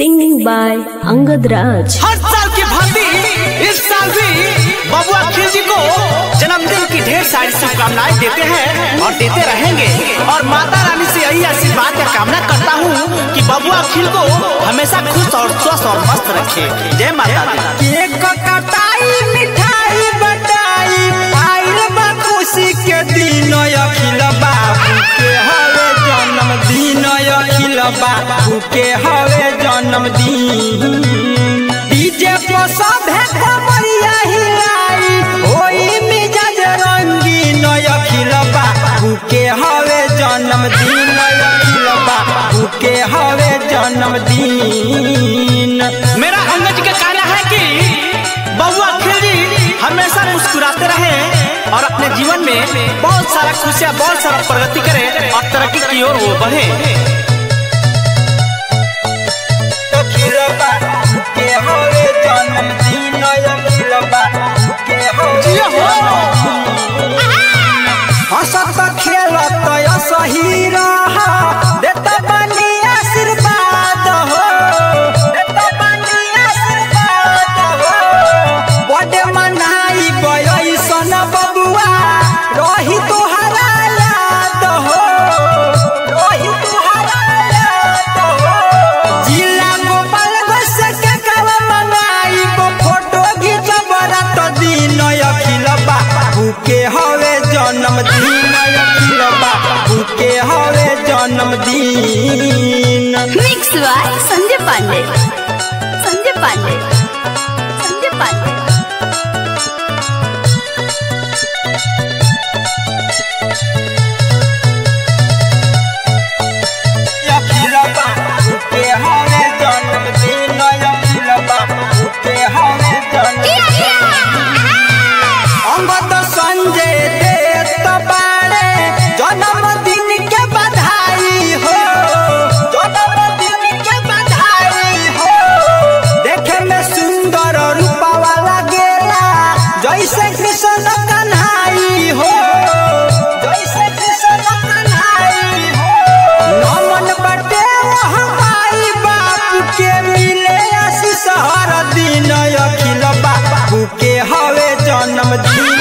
Singing by Angad Raj। हर साल की भांति इस साल भी बबुआ खिल जी को जन्मदिन की ढेर सारी शुभकामनाएं देते हैं और देते रहेंगे। और माता रानी से यही आशीर्वाद का कामना करता हूँ कि बबुआ खिल को हमेशा खुश और स्वस्थ और मस्त रखे। जय माता दी। केक कटाई मिठाई बटाई आइल बा खुशी के दिन अखिल बाबू के हवे जन्मदिन अखिल बाबू के हवे जन्मदिन। डीजे पर सभे कमरिया हिलाई होई मिजाज रंगीन अखिल बाबू के हवे जन्मदिन अखिल बाबू के हवे जन्मदिन। मेरा अंगद जी का कहना है कि बबुआ खिल जी हमेशा मुस्कुराते रहे और अपने जीवन में बहुत सारा खुशियाँ बहुत सारा प्रगति करे और तरक्की की ओर वो बढ़े। अखिल बाबू के हवे जन्मदिन अखिल बाबू के हवे जन्मदिन। हंसत खेलत सही रह देत बानी आशीर्वाद हो देत बानी आशीर्वाद हो। बड़े मनाई बयसन बबुआ रही तोहरा याद हो रही तोहरा याद हो। जिला गोपालगंज से के कब मनाई गो फोटो घिचब रात दिन अखिल बाबू के हवे जन्मदिन अखिल बाबू के हवे जन्मदिन। Mix by Sanjay Pandey। Sanjay Pandey, Sanjay Pandey. अखिल बाबू के हवे जन्मदिन अखिल बाबू के हवे जन्मदिन। अंगद संजय देत बाड़े जन्मदिन के बधाई हो जन्मदिन के बधाई हो। देखे में सुंदर रूपवा लगेला जैसे कृष्ण कन्हाई हो जैसे कृष्ण कन्हाई हो। नमन बटे हमारी बापू के मिले आशीष हर दिन अखिल बाबू के हवे जन्मदिन